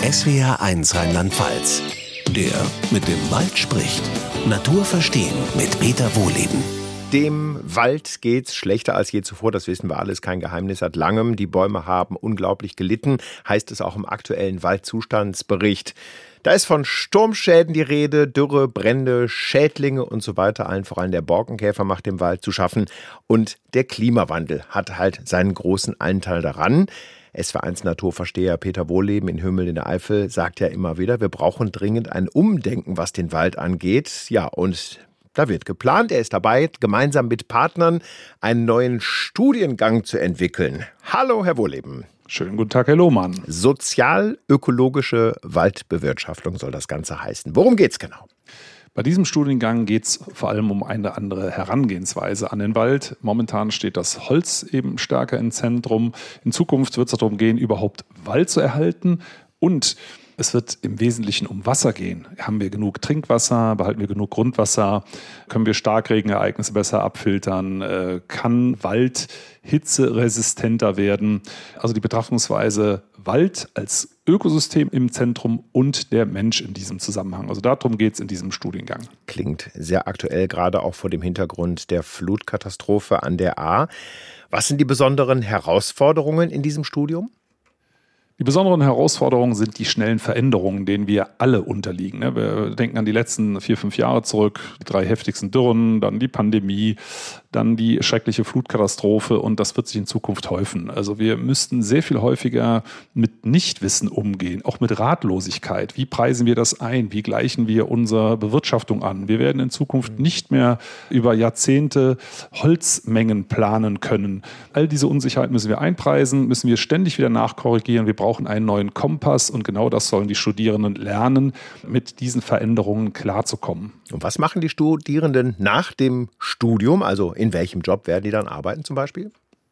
SWR1 Rheinland-Pfalz. Der mit dem Wald spricht. Natur verstehen mit Peter Wohleben. Dem Wald geht's schlechter als je zuvor, das wissen wir alles, kein Geheimnis seit langem. Die Bäume haben unglaublich gelitten, heißt es auch im aktuellen Waldzustandsbericht. Da ist von Sturmschäden die Rede, Dürre, Brände, Schädlinge und so weiter. Allen voran der Borkenkäfer macht dem Wald zu schaffen. Und der Klimawandel hat halt seinen großen Anteil daran. SWR1 Naturversteher Peter Wohleben in Hümmel in der Eifel sagt ja immer wieder, wir brauchen dringend ein Umdenken, was den Wald angeht. Ja, und da wird geplant, er ist dabei, gemeinsam mit Partnern einen neuen Studiengang zu entwickeln. Hallo, Herr Wohleben. Schönen guten Tag, Herr Lohmann. Sozial-ökologische Waldbewirtschaftung soll das Ganze heißen. Worum geht's genau? Bei diesem Studiengang geht es vor allem um eine andere Herangehensweise an den Wald. Momentan steht das Holz eben stärker im Zentrum. In Zukunft wird es darum gehen, überhaupt Wald zu erhalten, und es wird im Wesentlichen um Wasser gehen. Haben wir genug Trinkwasser? Behalten wir genug Grundwasser? Können wir Starkregenereignisse besser abfiltern? Kann Wald hitzeresistenter werden? Also die Betrachtungsweise Wald als Ökosystem im Zentrum und der Mensch in diesem Zusammenhang. Also darum geht es in diesem Studiengang. Klingt sehr aktuell, gerade auch vor dem Hintergrund der Flutkatastrophe an der Ahr. Was sind die besonderen Herausforderungen in diesem Studium? Die besonderen Herausforderungen sind die schnellen Veränderungen, denen wir alle unterliegen. Wir denken an die letzten 4-5 Jahre zurück, die 3 heftigsten Dürren, dann die Pandemie, dann die schreckliche Flutkatastrophe, und das wird sich in Zukunft häufen. Also wir müssten sehr viel häufiger mit Nichtwissen umgehen, auch mit Ratlosigkeit. Wie preisen wir das ein? Wie gleichen wir unsere Bewirtschaftung an? Wir werden in Zukunft nicht mehr über Jahrzehnte Holzmengen planen können. All diese Unsicherheit müssen wir einpreisen, müssen wir ständig wieder nachkorrigieren. Wir brauchen einen neuen Kompass, und genau das sollen die Studierenden lernen, mit diesen Veränderungen klarzukommen. Und was machen die Studierenden nach dem Studium? Also in welchem Job werden die dann arbeiten zum Beispiel?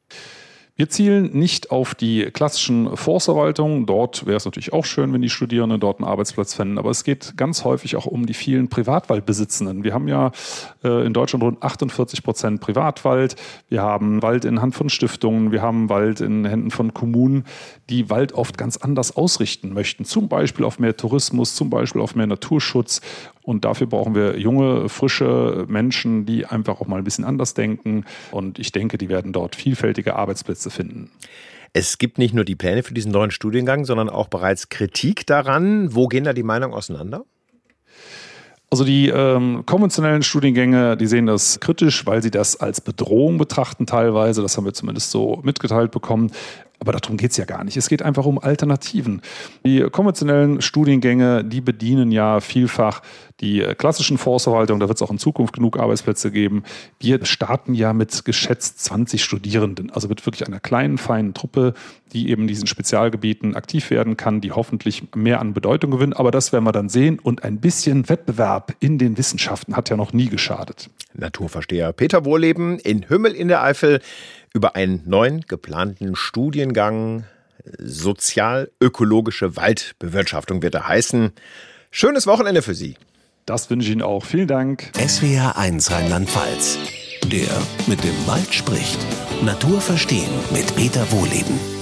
Wir zielen nicht auf die klassischen Forstverwaltungen. Dort wäre es natürlich auch schön, wenn die Studierenden dort einen Arbeitsplatz fänden. Aber es geht ganz häufig auch um die vielen Privatwaldbesitzenden. Wir haben ja in Deutschland rund 48% Privatwald. Wir haben Wald in Hand von Stiftungen. Wir haben Wald in Händen von Kommunen, die Wald oft ganz anders ausrichten möchten. Zum Beispiel auf mehr Tourismus, zum Beispiel auf mehr Naturschutz. Und dafür brauchen wir junge, frische Menschen, die einfach auch mal ein bisschen anders denken. Und ich denke, die werden dort vielfältige Arbeitsplätze finden. Es gibt nicht nur die Pläne für diesen neuen Studiengang, sondern auch bereits Kritik daran. Wo gehen da die Meinungen auseinander? Also die konventionellen Studiengänge, die sehen das kritisch, weil sie das als Bedrohung betrachten teilweise. Das haben wir zumindest so mitgeteilt bekommen. Aber darum geht es ja gar nicht. Es geht einfach um Alternativen. Die konventionellen Studiengänge, die bedienen ja vielfach die klassischen Forstverwaltungen. Da wird es auch in Zukunft genug Arbeitsplätze geben. Wir starten ja mit geschätzt 20 Studierenden. Also mit wirklich einer kleinen, feinen Truppe, die eben in diesen Spezialgebieten aktiv werden kann, die hoffentlich mehr an Bedeutung gewinnen. Aber das werden wir dann sehen. Und ein bisschen Wettbewerb in den Wissenschaften hat ja noch nie geschadet. Naturversteher Peter Wohleben in Hümmel in der Eifel über einen neuen geplanten Studiengang Sozial-ökologische Waldbewirtschaftung wird er heißen. Schönes Wochenende für Sie. Das wünsche ich Ihnen auch. Vielen Dank. SWR1 Rheinland-Pfalz. Der mit dem Wald spricht. Natur verstehen mit Peter Wohleben.